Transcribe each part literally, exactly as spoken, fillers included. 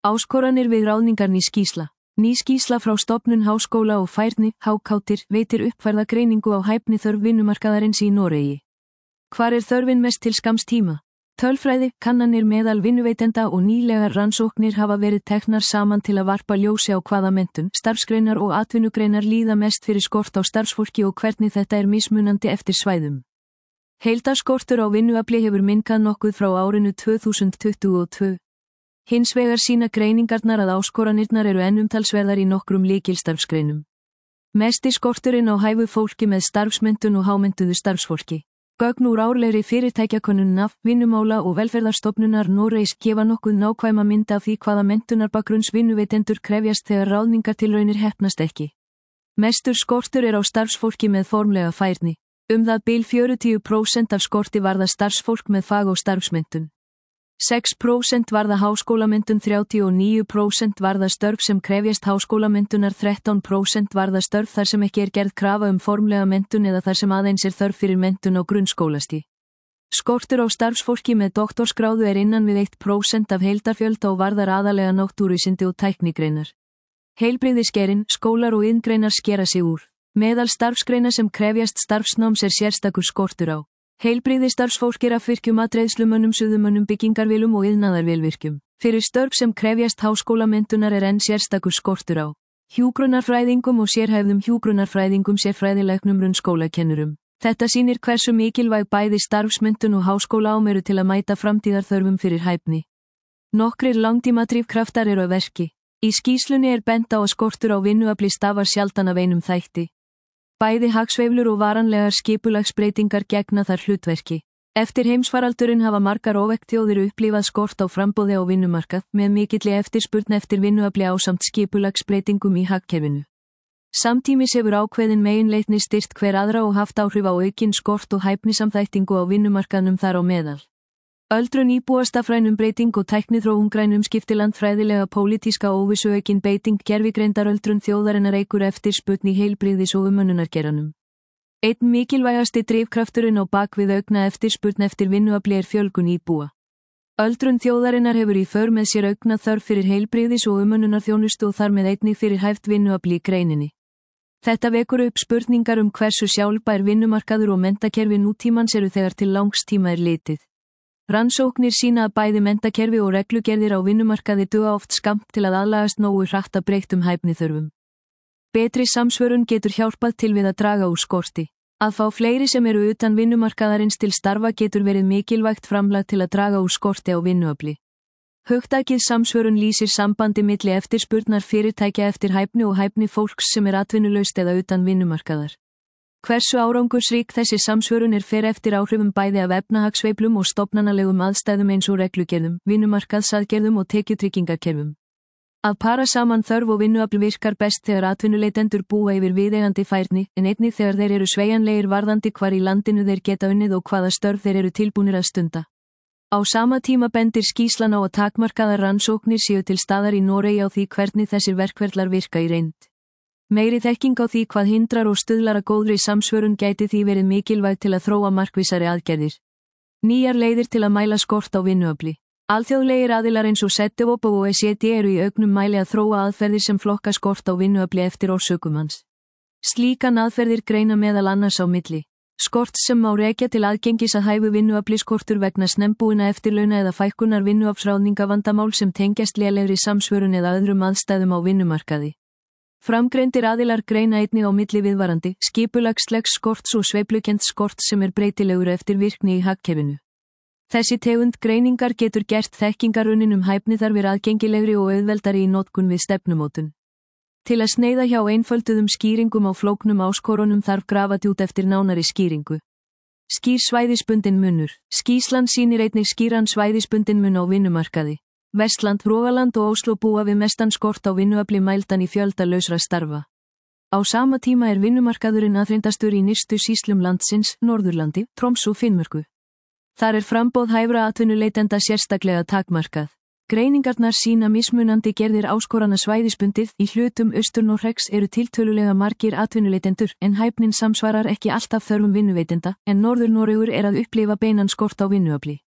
Áskoranir við ráðningar ný skýrsla. Ný skýrsla frá Stofnun Háskóla og færni, H K T, veitir uppfærða greiningu á hæfni þörf vinnumarkaðarins í Noregi. Hvar er þörfin mest til skamms tíma? Tölfræði, kannanir meðal vinnuveitenda og nýlegar rannsóknir hafa verið teknar saman til að varpa ljósi á hvaða menntun, starfsgreinar og atvinnugreinar líða mest fyrir skort á starfsfólki og hvernig þetta er mismunandi eftir svæðum. Heildarskortur á vinnuafli hefur minnkað nokkuð frá árinu tvö þúsund tuttugu og tvö. Hins vegar sýna greiningarnar að áskoranirnar eru enn umtalsverðar í nokkrum lykilstarfsgreinum. Mesti skorturinn á hæfu fólki með starfsmenntun og hámenntuðu starfsfólki. Gögn úr árlegri fyrirtækjakönnun N A F, Vinnumála og Velferðarstofnunar Noregs gefa nokkuð nákvæma mynd af því hvaða menntunarbakgrunns vinnuveitendur krefjast þegar ráðningartilraunir heppnast ekki. Mestur skortur er á starfsfólki með formlega færni. Um það bil fjörutíu prósent af skorti varða starfsfólk með fag- og starfsmenntun. sex prósent varða háskólamenntun, þrjátíu og níu prósent varða störf sem krefjast háskólamenntunar, þrettán prósent varða störf þar sem ekki er gerð krafa um formlega menntun eða þar sem aðeins er þörf fyrir menntun á grunnskólastigi. Skortur á starfsfólki með doktorsgráðu er innan við eitt prósent af heildarfjölda og varðar aðalega náttúruvísindi og tæknigreinar. Heilbrigðisgeirinn, skólar og iðngreinar skera sig úr. Meðal starfsgreina sem krefjast starfsnáms er sérstakur skortur á. Heilbrigðisstarfsfólk er af virkjum aðreiðslumönnum, suðumönnum, byggingarvélum og iðnaðarvélvirkjum. Fyrir störf sem krefjast háskólamenntunar er enn sérstakur skortur á. Hjúkrunarfræðingum og sérhæfðum hjúkrunarfræðingum, sérfræðilæknum, grunnskólakennurum. Þetta sýnir hversu mikilvæg bæði starfsmenntun og háskólaám eru til að mæta framtíðarþörfum fyrir hæfni. Nokkrir langtímadrifkraftar eru að verki. Í skýrslunni er bent á að skortur á vinnuafli stafar sjaldan af einum þætti. Bæði hagsveiflur og varanlegar skipulagsbreytingar gegna þar hlutverki. Eftir heimsfaraldurinn hafa margar óvegþjóðir upplifað skort á framboði á vinnumarkað með mikilli eftirspurn eftir vinnuafli ásamt skipulagsbreytingum í hagkerfinu. Samtímis hefur ákveðin meginleitni styrkt hver aðra og haft áhrif á aukinn skort og hæfnisamþættingu á vinnumarkaðnum þar á meðal. Öldrun íbúastafrænum breyting og tækniþróun, grænum skiptilandfræðilega pólitíska óvissu, aukin beiting gervigreindaröldrun þjóðarinnar eykur eftirspurn í heilbrigðis- og umönnunargeiranum. Einn mikilvægasti drifkrafturinn á bak við aukna eftirspurn eftir vinnuafli er fjölgun íbúa. Öldrun þjóðarinnar hefur í för með sér aukna þörf fyrir heilbrigðis- og umönnunarþjónustu og þar með einnig fyrir hæft vinnuafli í greininni. Þetta vekur upp spurningar um hversu sjálfbær vinnumarkaður og menntakerfi nútímans eru þegar til langs tíma er litið. Rannsóknir sýna að bæði menntakerfi og reglugerðir á vinnumarkaði duga oft skammt til að aðlagast nógu hratt að breyttum hæfniþörfum. Betri samsvörun getur hjálpað til við að draga úr skorti. Að fá fleiri sem eru utan vinnumarkaðarins til starfa getur verið mikilvægt framlag til að draga úr skorti á vinnuafli. Hugtakið samsvörun lýsir sambandi milli eftirspurnar fyrirtækja eftir hæfni og hæfni fólks sem er atvinnulaust eða utan vinnumarkaðar. Hversu árangursrík þessi samsvörun er fer eftir áhrifum bæði af efnahagsveiflum og stofnanalegum aðstæðum eins og reglugerðum, vinnumarkaðsaðgerðum og tekjutryggingakerfum. Að para saman þörf og vinnuafl virkar best þegar atvinnuleitendur búa yfir viðeigandi færni, en einnig þegar þeir eru sveigjanlegir varðandi hvar í landinu þeir geta unnið og hvaða störf þeir eru tilbúnir að stunda. Á sama tíma bendir skýrslan á að takmarkaðar rannsóknir séu til staðar í Noregi á því hvernig þessir verkferlar virka í reynd. Meiri þekking á því hvað hindrar og stuðlar að góðri samsvörun gæti því verið mikilvæg til að þróa markvissari aðgerðir. Nýjar leiðir til að mæla skort á vinnuafli. Alþjóðlegir aðilar eins og Setevop og O E C D eru í auknum mæli að þróa aðferðir sem flokka skort á vinnuafli eftir orsökum hans. Slíkan aðferðir greina meðal annars á milli skort sem má rekja til aðgengis að hæfu vinnuafli, skortur vegna snembúina eftirlauna eða fækkunar vinnuaflsráðningavandamál sem tengjast lélegri samsvörun eða öðrum aðstæðum á vinnumarkaði. Framgreindir aðilar greina einnig á milli viðvarandi, skipulagslegs skorts og sveiflukennds skorts sem er breytilegur eftir virkni í hagkerfinu. Þessi tegund greiningar getur gert þekkingarunnin um hæfniþarfir aðgengilegri og auðveldari í notkun við stefnumótun. Til að sneiða hjá einfölduðum skýringum á flóknum áskorunum þarf grafa djút eftir nánari skýringu. Skýr svæðisbundin munur. Skýrslan sýnir einnig skýran svæðisbundin mun á vinnumarkaði. Vestland, Rogaland og Ósló búa við mestan skort á vinnuafli mældan í fjölda lausra starfa. Á sama tíma er vinnumarkaðurinn aðhrindastur í nyrstu sýslum landsins, Norðurlandi, Troms og Finnmörku. Þar er framboð hæfra atvinnuleitenda sérstaklega takmarkað. Greiningarnar sýna mismunandi gerðir áskorana svæðisbundið, í hlutum Austur-Noregs eru tiltölulega margir atvinnuleitendur en hæfnin samsvarar ekki alltaf þörfum vinnuveitenda, en Norður-Noregur er að upplifa beinan skort á vinnuafli.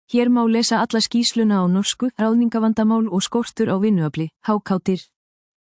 Hér má lesa alla skýrsluna á norsku, ráðningavandamál og skortur á vinnuafli, hákátir.